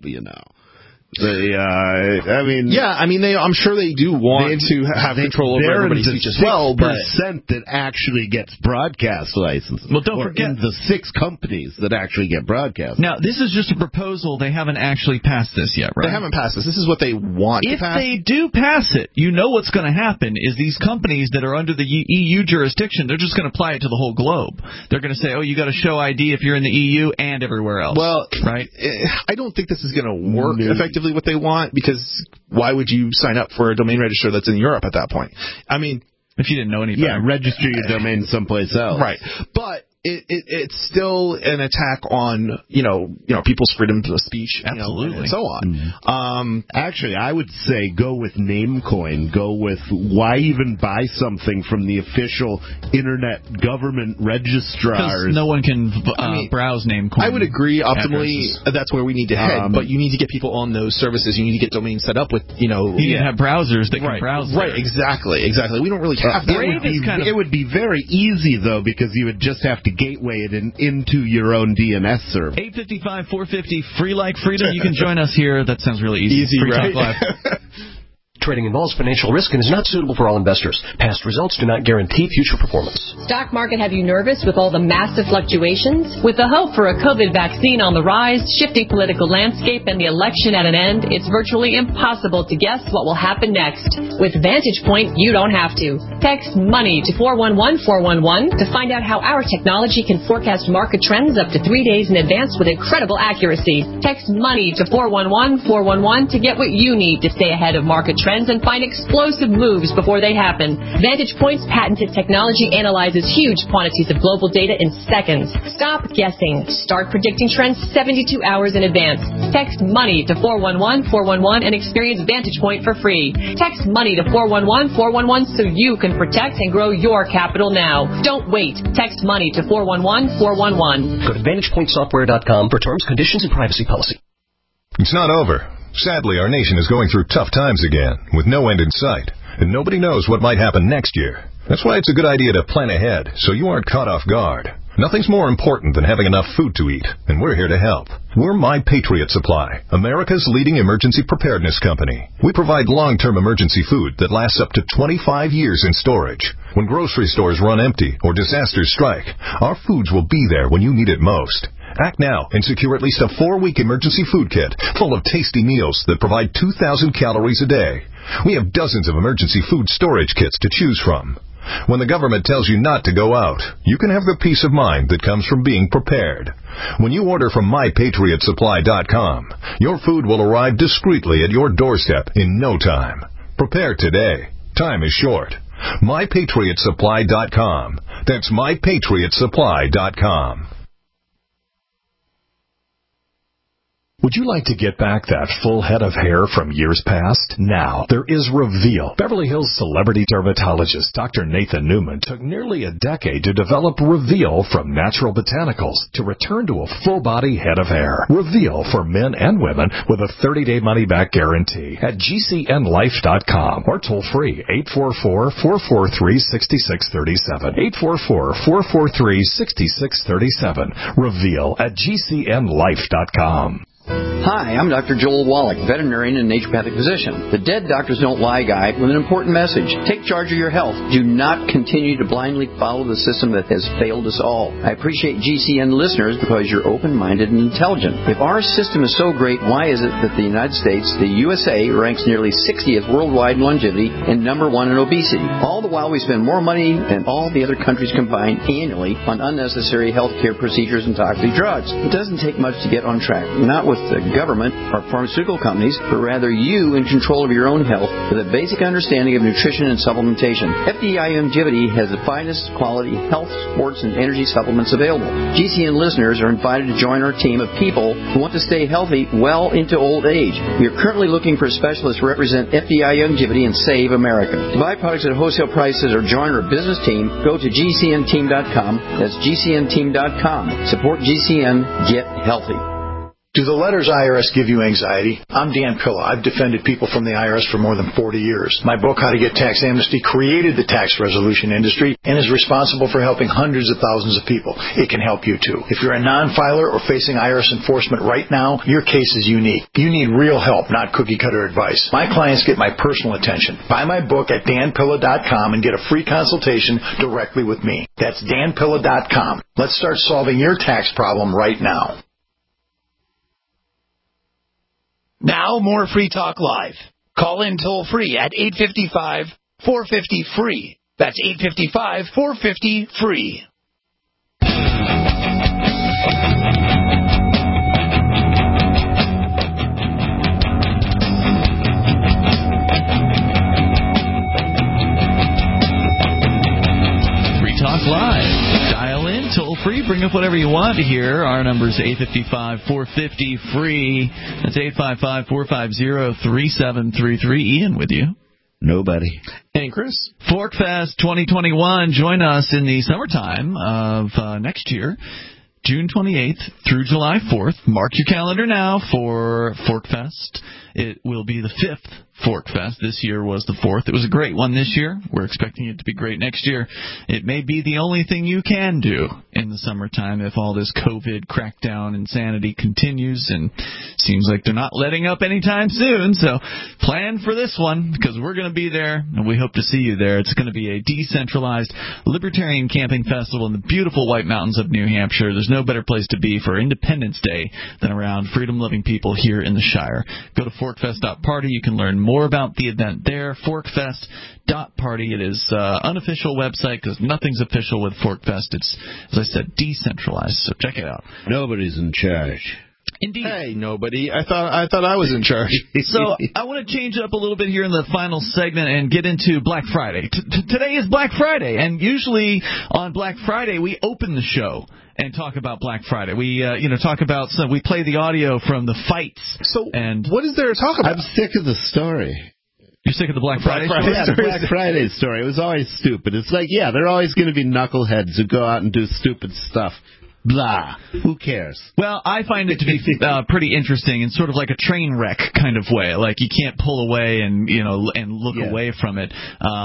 I'm sure they do want to have control over everybody's speech as well, but that actually gets broadcast licenses. Well, don't forget the 6 companies that actually get broadcast. Now, this is just a proposal. They haven't actually passed this yet, right? They haven't passed this. This is what they want to pass. If they do pass it, what's going to happen is these companies that are under the EU jurisdiction, they're just going to apply it to the whole globe. They're going to say, you got to show ID if you're in the EU and everywhere else. Well, right? I don't think this is going to work effectively what they want, because why would you sign up for a domain registrar that's in Europe at that point? I mean, if you didn't know any better. Yeah, register your domain someplace else. Right. But it's still an attack on people's freedom of speech, absolutely, and so on. Actually, I would say go with Namecoin. Go with why even buy something from the official internet government registrars? No one can browse Namecoin. I would agree. Optimally, that's where we need to head. But you need to get people on those services. You need to get domains set up with You need to have browsers that can browse. Right. Exactly. We don't really have that. It would be very easy though, because you would just have to gateway it into your own DNS server. 855-450, free like freedom. You can join us here. That sounds really easy. Free right? Talk Live. Trading involves financial risk and is not suitable for all investors. Past results do not guarantee future performance. Stock market have you nervous with all the massive fluctuations? With the hope for a COVID vaccine on the rise, shifting political landscape, and the election at an end, it's virtually impossible to guess what will happen next. With Vantage Point, you don't have to. Text MONEY to 411411 to find out how our technology can forecast market trends up to 3 days in advance with incredible accuracy. Text MONEY to 411411 to get what you need to stay ahead of market trends and find explosive moves before they happen. Vantage Point's patented technology analyzes huge quantities of global data in seconds. Stop guessing. Start predicting trends 72 hours in advance. Text MONEY to 411411 and experience Vantage Point for free. Text MONEY to 411411 so you can protect and grow your capital now. Don't wait. Text MONEY to 411411. Go to VantagePointSoftware.com for terms, conditions, and privacy policy. It's not over. Sadly, our nation is going through tough times again, with no end in sight, and nobody knows what might happen next year. That's why it's a good idea to plan ahead, so you aren't caught off guard. Nothing's more important than having enough food to eat, and we're here to help. We're My Patriot Supply, America's leading emergency preparedness company. We provide long-term emergency food that lasts up to 25 years in storage. When grocery stores run empty or disasters strike, our foods will be there when you need it most. Act now and secure at least a 4-week emergency food kit full of tasty meals that provide 2,000 calories a day. We have dozens of emergency food storage kits to choose from. When the government tells you not to go out, you can have the peace of mind that comes from being prepared. When you order from MyPatriotSupply.com, your food will arrive discreetly at your doorstep in no time. Prepare today. Time is short. MyPatriotSupply.com. That's MyPatriotSupply.com. Would you like to get back that full head of hair from years past? Now, there is Reveal. Beverly Hills celebrity dermatologist Dr. Nathan Newman took nearly a decade to develop Reveal from natural botanicals to return to a full-body head of hair. Reveal for men and women with a 30-day money-back guarantee at GCNlife.com or toll-free 844-443-6637. 844-443-6637. Reveal at GCNlife.com. Hi, I'm Dr. Joel Wallach, veterinarian and naturopathic physician. The Dead Doctors Don't Lie guide with an important message. Take charge of your health. Do not continue to blindly follow the system that has failed us all. I appreciate GCN listeners because you're open-minded and intelligent. If our system is so great, why is it that the United States, the USA, ranks nearly 60th worldwide in longevity and number 1 in obesity? All the while we spend more money than all the other countries combined annually on unnecessary healthcare procedures and toxic drugs. It doesn't take much to get on track. Not with the government or pharmaceutical companies, but rather you in control of your own health with a basic understanding of nutrition and supplementation. FDI Longevity has the finest quality health, sports, and energy supplements available. GCN listeners are invited to join our team of people who want to stay healthy well into old age. We are currently looking for specialists to represent FDI Longevity and Save America. To buy products at wholesale prices or join our business team, go to GCNteam.com. That's GCNteam.com. Support GCN. Get healthy. Do the letters IRS give you anxiety? I'm Dan Pilla. I've defended people from the IRS for more than 40 years. My book, How to Get Tax Amnesty, created the tax resolution industry and is responsible for helping hundreds of thousands of people. It can help you, too. If you're a non-filer or facing IRS enforcement right now, your case is unique. You need real help, not cookie-cutter advice. My clients get my personal attention. Buy my book at danpilla.com and get a free consultation directly with me. That's danpilla.com. Let's start solving your tax problem right now. Now, more Free Talk Live. Call in toll-free at 855-450-FREE. That's 855-450-FREE. Free Talk Live. Dial in, toll-free, bring up whatever you want here. Our number is 855-450-FREE. That's 855-450-3733. Ian with you. Nobody. And Chris. Forkfest 2021. Join us in the summertime of next year, June 28th through July 4th. Mark your calendar now for Forkfest. It will be the 5th Forkfest. This year was the 4th. It was a great one this year. We're expecting it to be great next year. It may be the only thing you can do in the summertime if all this COVID crackdown insanity continues, and seems like they're not letting up anytime soon. So plan for this one, because we're going to be there, and we hope to see you there. It's going to be a decentralized libertarian camping festival in the beautiful White Mountains of New Hampshire. There's no better place to be for Independence Day than around freedom-loving people here in the Shire. Go to forkfest.party. You can learn more about the event there. Forkfest.party. It is unofficial website because nothing's official with Forkfest. It's, as I said, decentralized. So check it out. Nobody's in charge. Indeed. Hey, nobody. I thought I was in charge. So I want to change it up a little bit here in the final segment and get into Black Friday. Today is Black Friday, and usually on Black Friday we open the show and talk about Black Friday. We talk about we play the audio from the fights. So and what is there to talk about? I'm sick of the story. You're sick of the Black Friday story? Yeah, the Black Friday story. It was always stupid. It's like, yeah, there are always going to be knuckleheads who go out and do stupid stuff. Blah. Who cares? Well, I find it to be pretty interesting in sort of like a train wreck kind of way. Like you can't pull away and look away from it.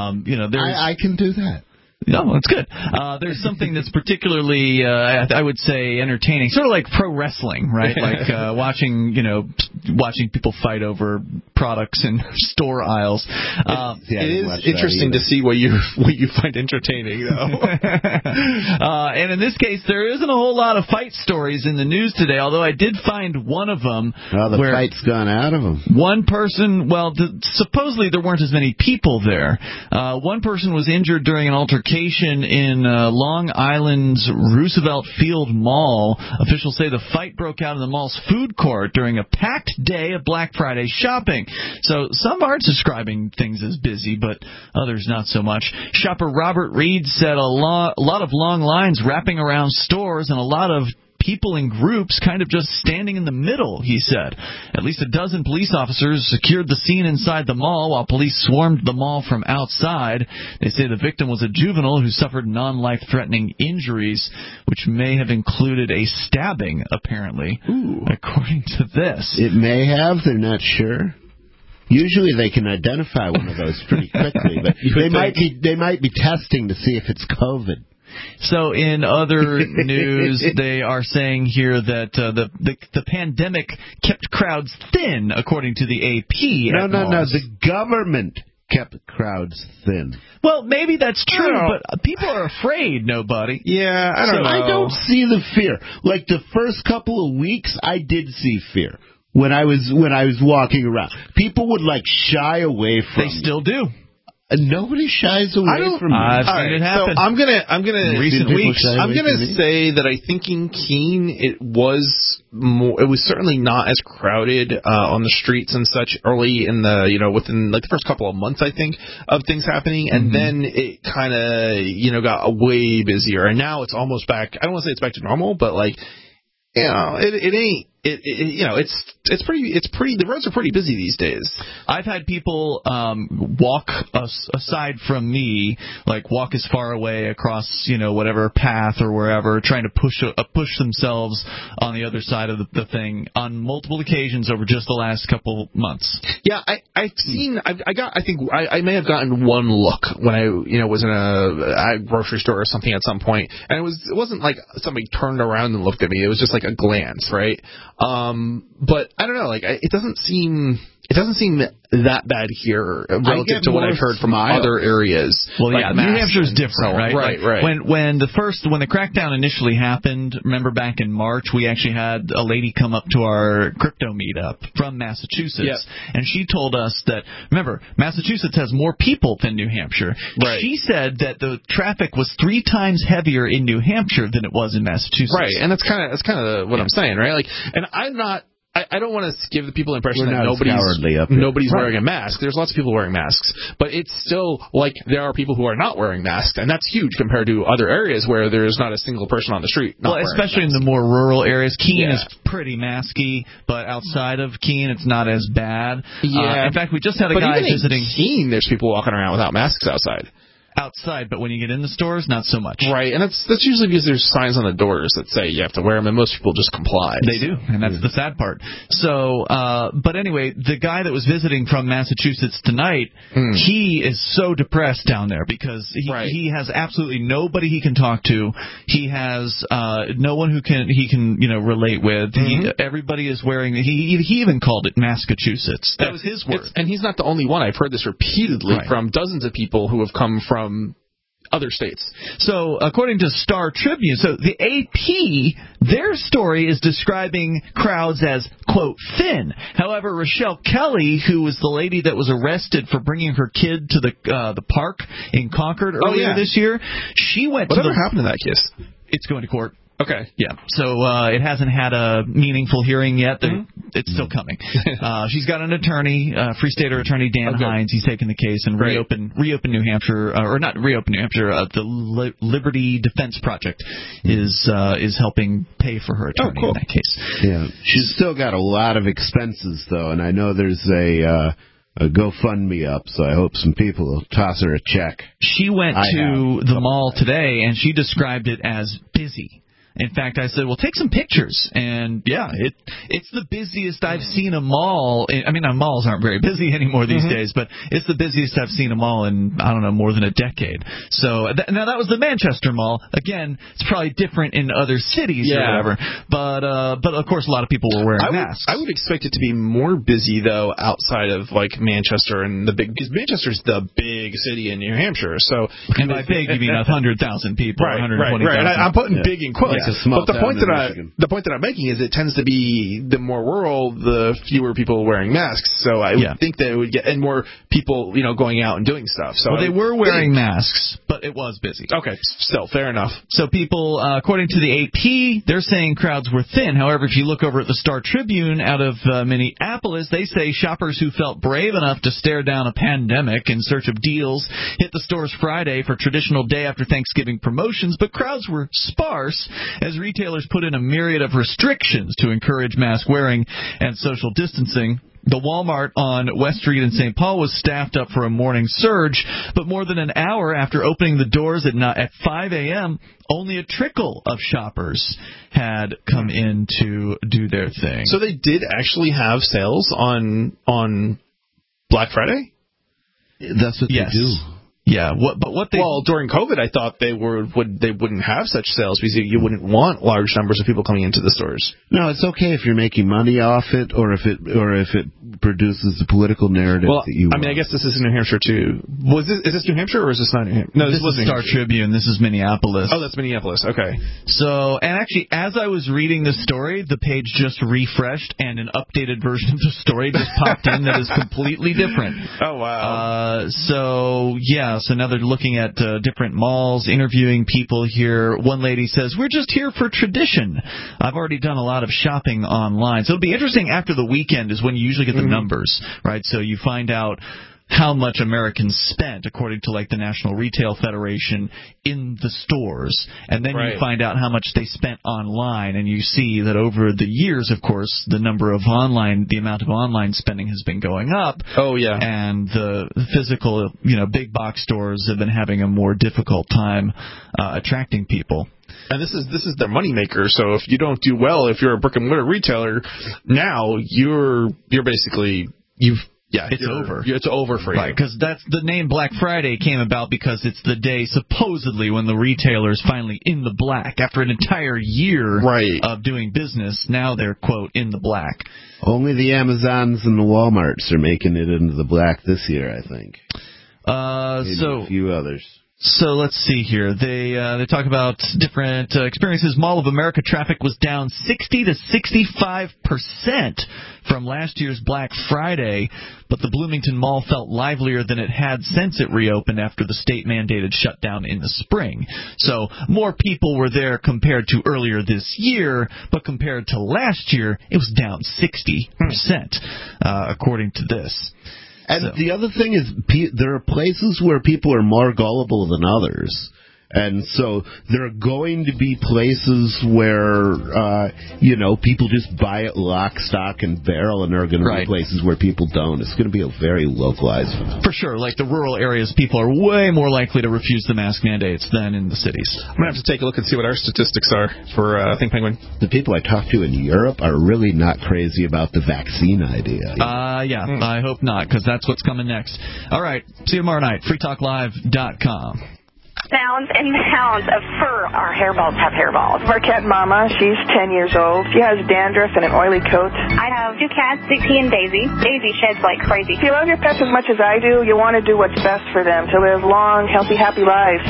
I can do that. No, it's good. There's something that's particularly, I would say, entertaining, sort of like pro wrestling, right? Like watching people fight over products in store aisles. It is interesting to see what you find entertaining, though. And in this case, there isn't a whole lot of fight stories in the news today. Although I did find one of them. Oh, the fight's gone out of them. One person, supposedly there weren't as many people there. One person was injured during an altercation in Long Island's Roosevelt Field Mall. Officials say the fight broke out in the mall's food court during a packed day of Black Friday shopping. So some are describing things as busy, but others not so much. Shopper Robert Reed said a lot of long lines wrapping around stores and a lot of people in groups kind of just standing in the middle, he said. At least a dozen police officers secured the scene inside the mall while police swarmed the mall from outside. They say the victim was a juvenile who suffered non-life-threatening injuries, which may have included a stabbing, apparently, according to this. It may have. They're not sure. Usually they can identify one of those pretty quickly, but they might be testing to see if it's COVID. So in other news, they are saying here that the pandemic kept crowds thin, according to the AP. No. The government kept crowds thin. Well, maybe that's true, but people are afraid, nobody. Yeah, I don't know. I don't see the fear. Like the first couple of weeks, I did see fear. When I was walking around, people would shy away from me. They still do. Nobody shies away from me. I've seen it happen. So I'm gonna recent weeks. I'm gonna say that I think in Keene it was certainly not as crowded on the streets and such early in the within the first couple of months, I think, of things happening, and then it kind of got way busier, and now it's almost back. I don't want to say it's back to normal, but it ain't. It's pretty. The roads are pretty busy these days. I've had people walk aside from me, walk as far away across whatever path or wherever, trying to push themselves on the other side of the thing on multiple occasions over just the last couple months. Yeah, I've seen. I may have gotten one look when I was in a grocery store or something at some point, and it wasn't like somebody turned around and looked at me. It was just like a glance, right? But I don't know, it doesn't seem that bad here relative to what I've heard from other areas. Well, yeah, New Hampshire's different, right? Right. When the crackdown initially happened, remember back in March, we actually had a lady come up to our crypto meetup from Massachusetts, and she told us that, remember, Massachusetts has more people than New Hampshire. Right. She said that the traffic was 3 times heavier in New Hampshire than it was in Massachusetts. Right, and that's kind of what I'm saying, right? And I'm not. I don't want to give the people the impression that nobody's wearing a mask. There's lots of people wearing masks, but it's still there are people who are not wearing masks, and that's huge compared to other areas where there's not a single person on the street. Especially in the more rural areas. Keene is pretty masky, but outside of Keene, it's not as bad. Yeah. In fact, we just had a guy visiting Keene. There's people walking around without masks outside, but when you get in the stores, not so much. Right, and that's usually because there's signs on the doors that say you have to wear them, and most people just comply. They do, and that's the sad part. So, but anyway, the guy that was visiting from Massachusetts tonight, he is so depressed down there because he has absolutely nobody he can talk to. He has no one he can relate with. Everybody is wearing. He even called it Massachusetts. That was his word. And he's not the only one. I've heard this repeatedly from dozens of people who have come from other states. So, according to Star Tribune, so the AP, their story is describing crowds as, quote, thin. However, Rochelle Kelly, who was the lady that was arrested for bringing her kid to the park in Concord earlier this year, she went Whatever happened to that case? It's going to court. Okay. Yeah. So it hasn't had a meaningful hearing yet. It's still coming. She's got an attorney, Free Stater attorney Dan Hines. He's taken the case and reopen New Hampshire, or not reopen New Hampshire. The Liberty Defense Project is helping pay for her attorney in that case. Yeah. She's still got a lot of expenses though, and I know there's a GoFundMe up, so I hope some people will toss her a check. She went to the mall today, and she described it as busy. In fact, I said, well, take some pictures. And, it's the busiest I've seen a mall. Malls aren't very busy anymore these days, but it's the busiest I've seen a mall in, I don't know, more than a decade. So, now that was the Manchester Mall. Again, it's probably different in other cities or whatever. But, of course, a lot of people were wearing masks. I would expect it to be more busy, though, outside of, Manchester and because Manchester's the big city in New Hampshire. So, and by big, you mean 100,000 people, 120,000. Right. I'm putting big in quotes. But the point that I'm making is it tends to be the more rural, the fewer people wearing masks. So I would think that it would get and more people, going out and doing stuff. So they were wearing masks, but it was busy. Okay, still fair enough. So people, according to the AP, they're saying crowds were thin. However, if you look over at the Star Tribune out of Minneapolis, they say shoppers who felt brave enough to stare down a pandemic in search of deals hit the stores Friday for traditional day after Thanksgiving promotions, but crowds were sparse. as retailers put in a myriad of restrictions to encourage mask wearing and social distancing. The Walmart on West Street in St. Paul was staffed up for a morning surge, but more than an hour after opening the doors at 5 a.m., only a trickle of shoppers had come in to do their thing. So they did actually have sales on Black Friday? That's what they do. Yeah, during COVID, I thought they wouldn't have such sales because you wouldn't want large numbers of people coming into the stores. No, it's okay if you're making money off it, or if it produces the political narrative that you want. I mean, I guess this is in New Hampshire too. Is this New Hampshire or is this not New Hampshire? No, this is Star Tribune. This is Minneapolis. Oh, that's Minneapolis. Okay. So, and actually, as I was reading the story, the page just refreshed and an updated version of the story just popped in that is completely different. Oh wow. So now they're looking at different malls, interviewing people here. One lady says, "We're just here for tradition. I've already done a lot of shopping online." So it'll be interesting after the weekend is when you usually get the numbers, right? So you find out how much Americans spent, according to like the National Retail Federation, in the stores. And then you find out how much they spent online, and you see that over the years, of course, the amount of online spending has been going up. Oh, yeah. And the physical, big box stores have been having a more difficult time attracting people. And this is their moneymaker. So if you don't do well, if you're a brick and mortar retailer, now you're basically it's over. It's over for you. Right, because that's the name Black Friday came about because it's the day supposedly when the retailer's finally in the black. After an entire year of doing business, now they're, quote, in the black. Only the Amazons and the Walmarts are making it into the black this year, I think. Maybe a few others. So let's see here. They talk about different experiences. Mall of America traffic was down 60 to 65% from last year's Black Friday, but the Bloomington Mall felt livelier than it had since it reopened after the state-mandated shutdown in the spring. So more people were there compared to earlier this year, but compared to last year, it was down 60%, according to this. And the other thing is, there are places where people are more gullible than others. And so there are going to be places where, people just buy it lock, stock, and barrel, and there are going to be places where people don't. It's going to be a very localized phenomenon. For sure. Like the rural areas, people are way more likely to refuse the mask mandates than in the cities. I'm going to have to take a look and see what our statistics are for Think Penguin. The people I talk to in Europe are really not crazy about the vaccine idea. I hope not, because that's what's coming next. All right. See you tomorrow night. freetalklive.com. Pounds and pounds of fur. Our hairballs have hairballs. Our cat Mama, she's 10 years old. She has dandruff and an oily coat. I have two cats, Dixie and Daisy. Daisy sheds like crazy. If you love your pets as much as I do, you want to do what's best for them to live long, healthy, happy lives.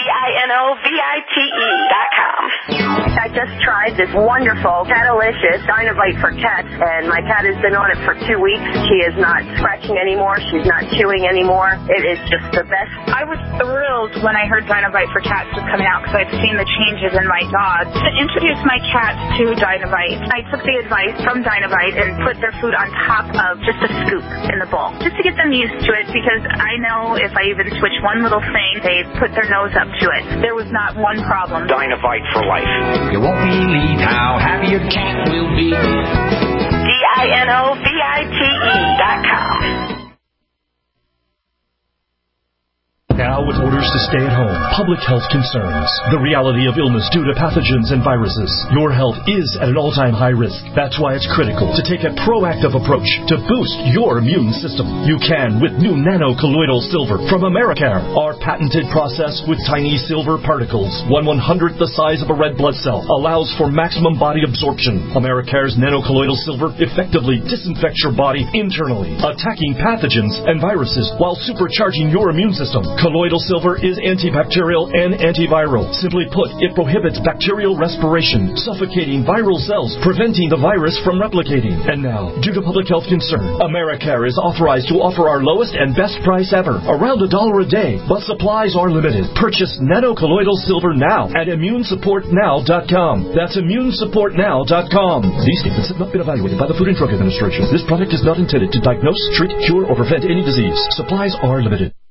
DINOVITE.com. I just tried this wonderful Catalicious Dynavite for cats, and my cat has been on it for 2 weeks. She is not scratching anymore. She's not chewing anymore. It is just the best. I was thrilled when I heard Dynavite for cats was coming out because I'd seen the changes in my dog. To introduce my cats to Dynavite, I took the advice from Dynavite and put their food on top of just a scoop in the bowl, just to get them used to it, because I know if I even switch one little thing, they put their nose up to it. There was not one problem. Dynavite for life. You won't believe how happy your cat will be. DINOVITE.com. Now with orders to stay at home, public health concerns, the reality of illness due to pathogens and viruses, your health is at an all-time high risk. That's why it's critical to take a proactive approach to boost your immune system. You can with new nano-colloidal silver from Americare. Our patented process with tiny silver particles, 1/100th the size of a red blood cell, allows for maximum body absorption. Americare's nano-colloidal silver effectively disinfects your body internally, attacking pathogens and viruses while supercharging your immune system. Colloidal silver is antibacterial and antiviral. Simply put, it prohibits bacterial respiration, suffocating viral cells, preventing the virus from replicating. And now, due to public health concern, Americare is authorized to offer our lowest and best price ever, around $1 a day, but supplies are limited. Purchase nano-colloidal silver now at immunesupportnow.com. That's immunesupportnow.com. These statements have not been evaluated by the Food and Drug Administration. This product is not intended to diagnose, treat, cure, or prevent any disease. Supplies are limited.